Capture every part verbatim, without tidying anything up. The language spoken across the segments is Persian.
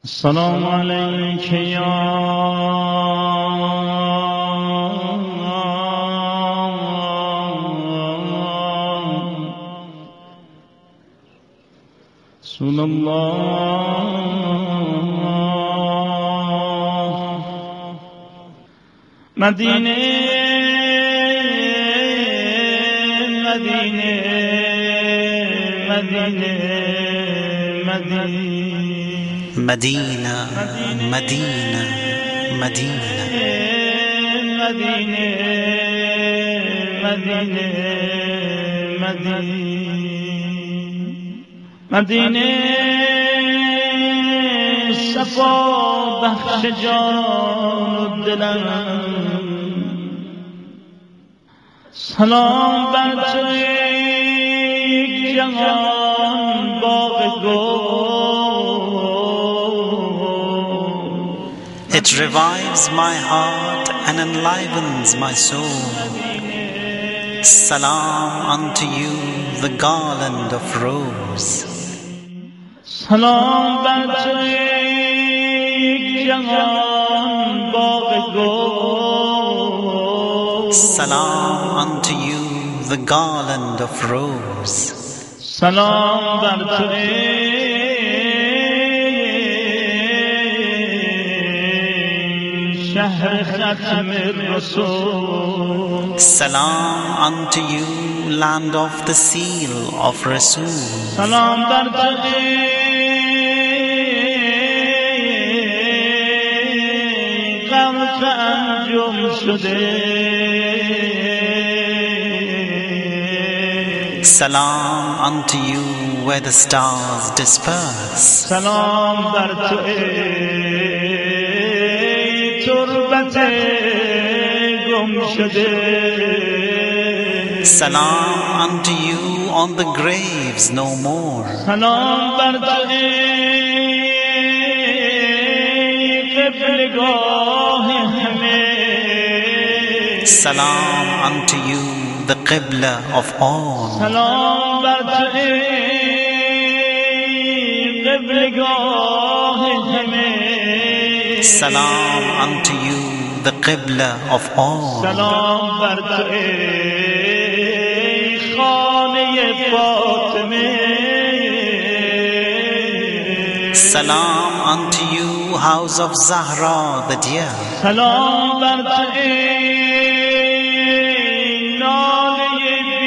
السلام عليك يا رسول الله مدينة مدينة مدينة مدينة مدينة مدينة مدينة مدينة مدينة مدينة صفا بخش جان و دلم سلام بر تو ای جهان باغ گل. It revives my heart and enlivens my soul. Salam unto you, the garland of rose. سلام بر تو ای جهان باغ گل. Salam unto you, the garland of rose. سلام بر تو ای شهر ختم الرسول. Salam unto you, land of the seal of Rasul. سلام بر تو ای غرق انجم شده. Salam unto you, where the stars disperse. سلام بر تو ای تربت گم شده. Salam unto you on the graves no more. سلام بر تو ای قبلگاه همه. Salam unto you, the Qibla of all. سلام بر تو ای قبلگاه همه. Salam unto you, the Qibla of all. سلام بر تو ای خانه فاطمه. Salam unto you, house of Zahra the dear. سلام بر تو ای ناله بی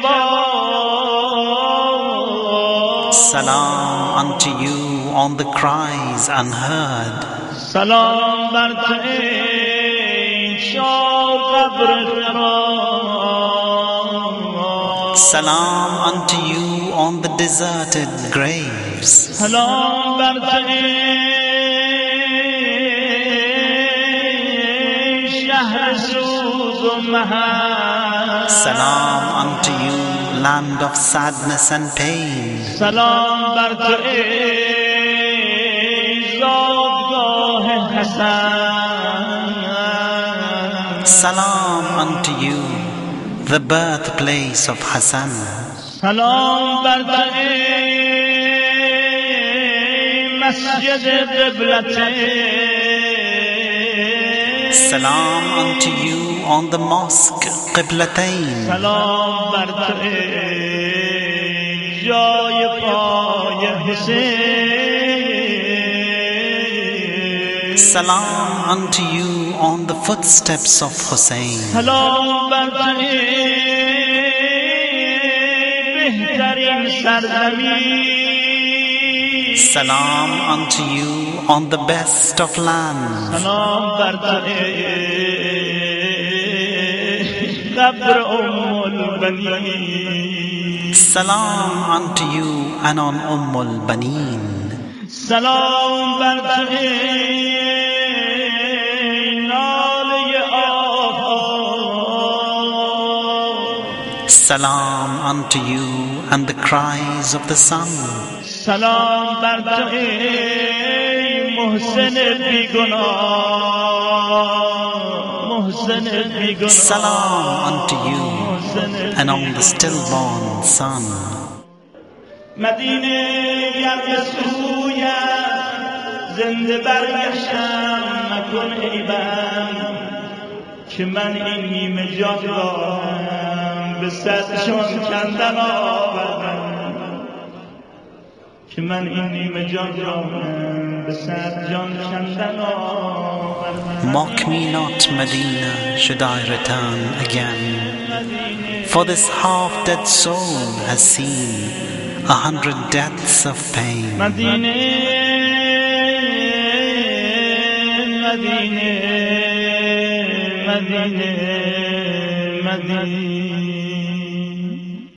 جواب. Salam unto you on the cries unheard. سلام بر تو ای شاه قبر خراب. Salam unto you on the deserted graves. سلام بر تو ای شهر سوز و محن. Salam unto you, land of sadness and pain. سلام بر تو ای زادگاه حسن. Salam unto you, the birthplace of Hassan. سلام بر تو ای مسجد قبلتین. Salam unto you on the mosque Qiblatayn. سلام بر تو ای جای پای حسین. Salam unto you on the footsteps of Hussein. سلام بر تو ای بهترین سرزمین. Salam unto you on the best of lands. سلام بر تو ای قبر ام البنین. Salam unto you and on Umm al-Baneen. سلام بر تو ای ناله آفتاب. Salam unto you and the cries of the sun. سلام بر تو ای محسن بیگناه. محسن بیگناه. Salam unto you and on the stillborn son. مدینه گر به سویت زنده برگشتم مکن عیبم که من این نیمه جان دارم به صد جان کندن آوردم که من این نیمه جان دارم به صد جان کندن آوردم. Mock me not, Medina, should I return again, for this half-dead soul has seen a hundred deaths of pain. Medina, Medina, Medina, Medina.